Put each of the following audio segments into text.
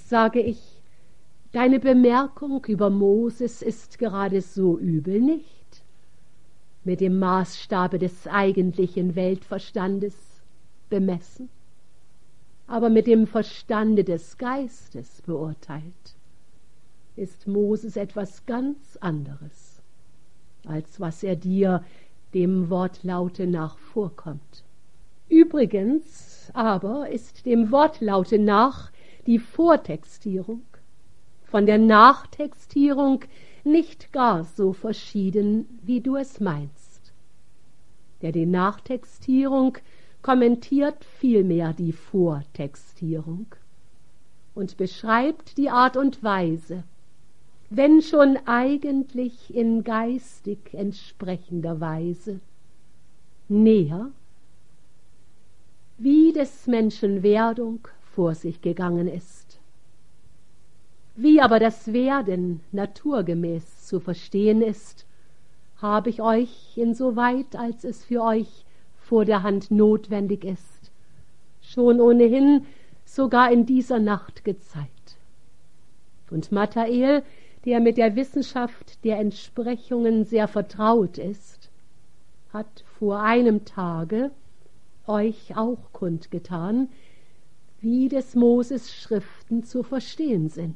sage ich, deine Bemerkung über Moses ist gerade so übel nicht, mit dem Maßstabe des eigentlichen Weltverstandes bemessen, aber mit dem Verstande des Geistes beurteilt, ist Moses etwas ganz anderes, als was er dir dem Wortlaute nach vorkommt. Übrigens aber ist dem Wortlaute nach die Vortextierung von der Nachtextierung nicht gar so verschieden, wie du es meinst. Denn die Nachtextierung kommentiert vielmehr die Vortextierung und beschreibt die Art und Weise, wenn schon eigentlich in geistig entsprechender Weise, näher, wie des Menschen Werdung vor sich gegangen ist. Wie aber das Werden naturgemäß zu verstehen ist, habe ich euch insoweit, als es für euch vor der Hand notwendig ist, schon ohnehin sogar in dieser Nacht gezeigt. Und Mathael, der mit der Wissenschaft der Entsprechungen sehr vertraut ist, hat vor einem Tage euch auch kundgetan, wie des Moses Schriften zu verstehen sind.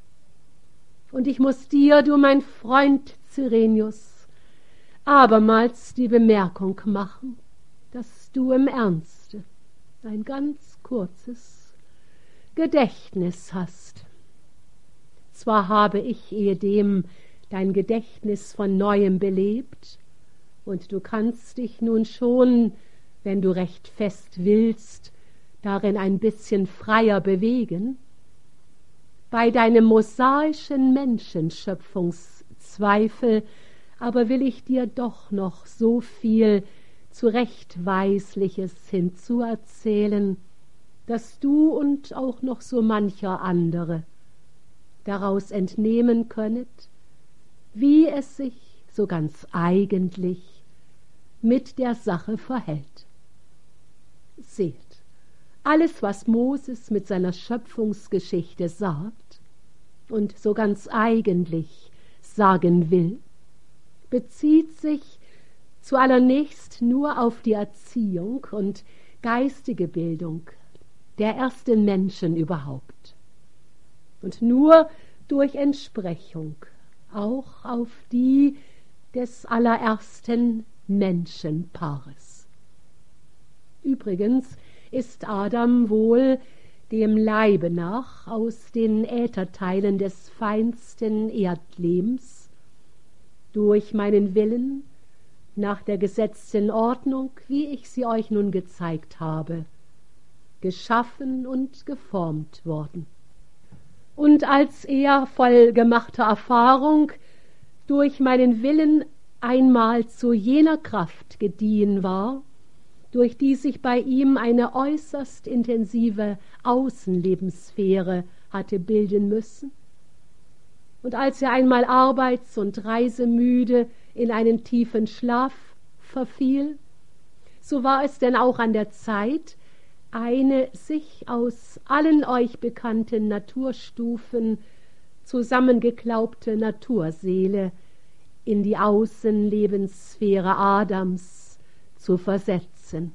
Und ich muß dir, du mein Freund Cyrenius, abermals die Bemerkung machen, dass du im Ernste ein ganz kurzes Gedächtnis hast. Zwar habe ich ehedem dein Gedächtnis von Neuem belebt, und du kannst dich nun schon, wenn du recht fest willst, darin ein bisschen freier bewegen. Bei deinem mosaischen Menschenschöpfungszweifel aber will ich dir doch noch so viel Zurechtweisliches hinzuerzählen, dass du und auch noch so mancher andere daraus entnehmen könnet, wie es sich so ganz eigentlich mit der Sache verhält. Seht, alles, was Moses mit seiner Schöpfungsgeschichte sagt und so ganz eigentlich sagen will, bezieht sich zuallererst nur auf die Erziehung und geistige Bildung der ersten Menschen überhaupt und nur durch Entsprechung auch auf die des allerersten Menschenpaares. Übrigens ist Adam wohl dem Leibe nach aus den Ätherteilen des feinsten Erdlebens durch meinen Willen nach der gesetzten Ordnung, wie ich sie euch nun gezeigt habe, geschaffen und geformt worden. Und als er voll gemachter Erfahrung durch meinen Willen einmal zu jener Kraft gediehen war, durch die sich bei ihm eine äußerst intensive Außenlebenssphäre hatte bilden müssen, und als er einmal arbeits- und reisemüde in einen tiefen Schlaf verfiel, so war es denn auch an der Zeit, eine sich aus allen euch bekannten Naturstufen zusammengeklaubte Naturseele in die Außenlebenssphäre Adams zu versetzen.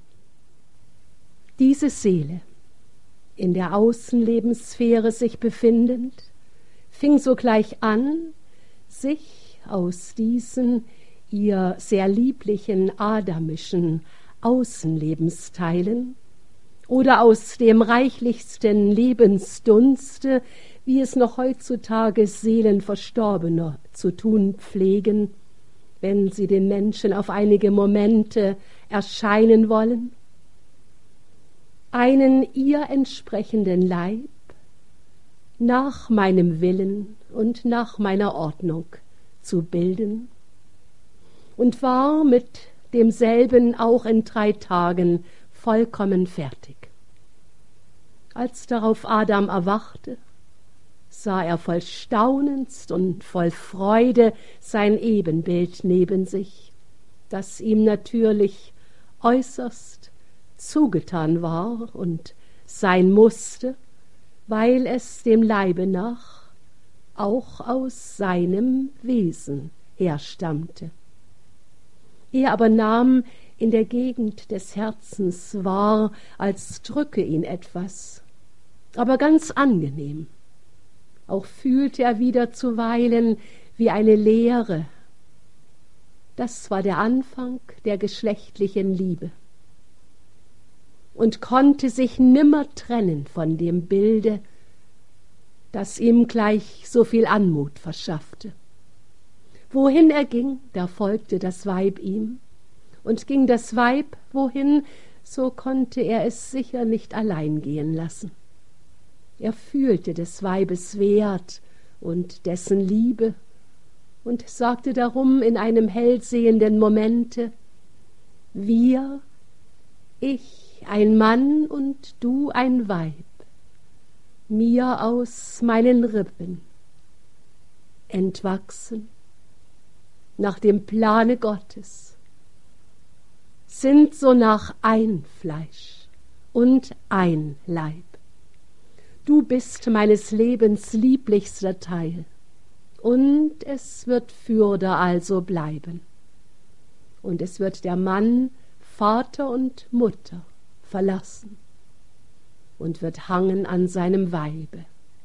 Diese Seele, in der Außenlebenssphäre sich befindend, fing sogleich an, sich aus diesen ihr sehr lieblichen adamischen Außenlebensteilen oder aus dem reichlichsten Lebensdunste, wie es noch heutzutage Seelenverstorbener zu tun pflegen, wenn sie den Menschen auf einige Momente erscheinen wollen, einen ihr entsprechenden Leib nach meinem Willen und nach meiner Ordnung zu bilden, und war mit demselben auch in 3 Tagen vollkommen fertig. Als darauf Adam erwachte, sah er voll Staunens und voll Freude sein Ebenbild neben sich, das ihm natürlich äußerst zugetan war und sein musste, weil es dem Leibe nach auch aus seinem Wesen herstammte. Er aber nahm in der Gegend des Herzens wahr, als drücke ihn etwas, aber ganz angenehm. Auch fühlte er wieder zuweilen wie eine Leere. Das war der Anfang der geschlechtlichen Liebe und konnte sich nimmer trennen von dem Bilde, das ihm gleich so viel Anmut verschaffte. Wohin er ging, da folgte das Weib ihm, und ging das Weib wohin, so konnte er es sicher nicht allein gehen lassen. Er fühlte des Weibes Wert und dessen Liebe und sagte darum in einem hellsehenden Momente: Wir, ich ein Mann und du ein Weib, mir aus meinen Rippen, entwachsen nach dem Plane Gottes, sind sonach ein Fleisch und ein Leib. Du bist meines Lebens lieblichster Teil, und es wird fürder also bleiben. Und es wird der Mann Vater und Mutter verlassen und wird hangen an seinem Weibe.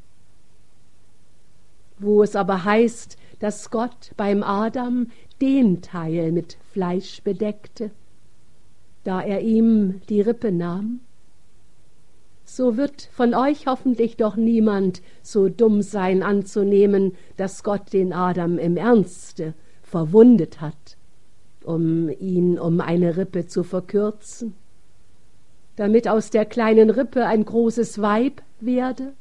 Wo es aber heißt, dass Gott beim Adam den Teil mit Fleisch bedeckte, da er ihm die Rippe nahm, so wird von euch hoffentlich doch niemand so dumm sein anzunehmen, dass Gott den Adam im Ernste verwundet hat, um ihn um eine Rippe zu verkürzen, damit aus der kleinen Rippe ein großes Weib werde.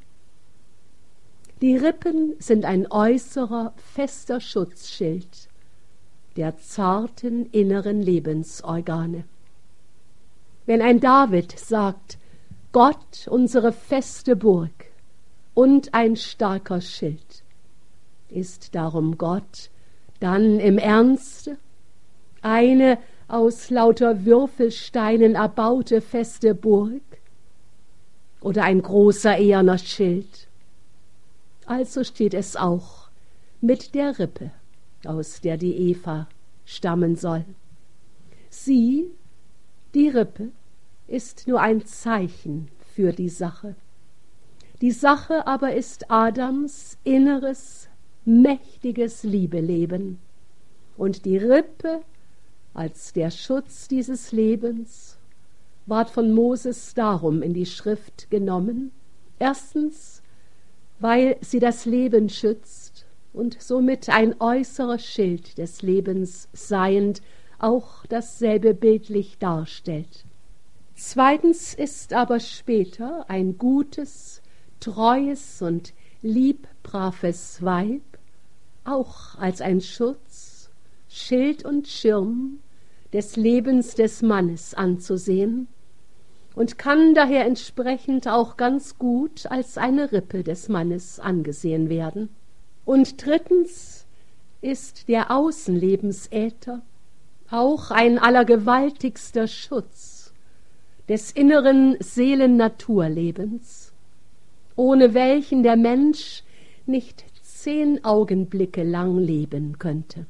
Die Rippen sind ein äußerer, fester Schutzschild der zarten inneren Lebensorgane. Wenn ein David sagt, Gott unsere feste Burg und ein starker Schild, ist darum Gott dann im Ernste eine aus lauter Würfelsteinen erbaute feste Burg oder ein großer eherner Schild? Also steht es auch mit der Rippe, aus der die Eva stammen soll. Sie, die Rippe, ist nur ein Zeichen für die Sache. Die Sache aber ist Adams inneres, mächtiges Liebeleben. Und die Rippe als der Schutz dieses Lebens ward von Moses darum in die Schrift genommen. Erstens, weil sie das Leben schützt und somit ein äußerer Schild des Lebens seiend auch dasselbe bildlich darstellt. Zweitens ist aber später ein gutes, treues und liebbraves Weib auch als ein Schutz, Schild und Schirm des Lebens des Mannes anzusehen und kann daher entsprechend auch ganz gut als eine Rippe des Mannes angesehen werden. Und drittens ist der Außenlebensäther auch ein allergewaltigster Schutz des inneren Seelen-Naturlebens, ohne welchen der Mensch nicht 10 Augenblicke lang leben könnte.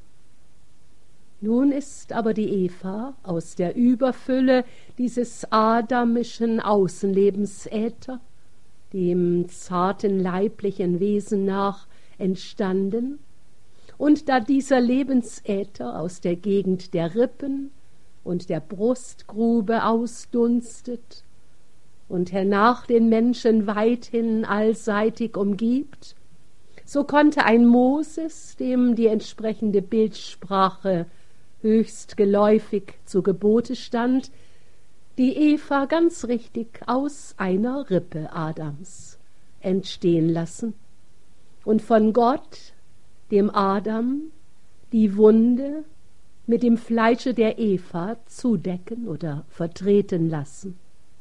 Nun ist aber die Eva aus der Überfülle dieses adamischen Außenlebensäther, dem zarten leiblichen Wesen nach, entstanden, und da dieser Lebensäther aus der Gegend der Rippen und der Brustgrube ausdunstet und hernach den Menschen weithin allseitig umgibt, so konnte ein Moses, dem die entsprechende Bildsprache höchst geläufig zu Gebote stand, die Eva ganz richtig aus einer Rippe Adams entstehen lassen und von Gott, dem Adam, die Wunde mit dem Fleische der Eva zudecken oder vertreten lassen.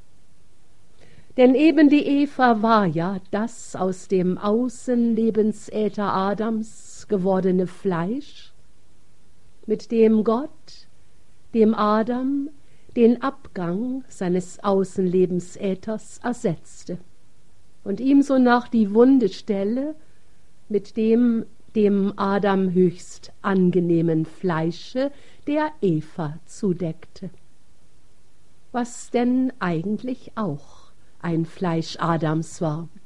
Denn eben die Eva war ja das aus dem Außenlebensäther Adams gewordene Fleisch, mit dem Gott dem Adam den Abgang seines Außenlebensäthers ersetzte. und ihm so noch die wunde Stelle mit dem Adam höchst angenehmen Fleische der Eva zudeckte, was denn eigentlich auch ein Fleisch Adams war.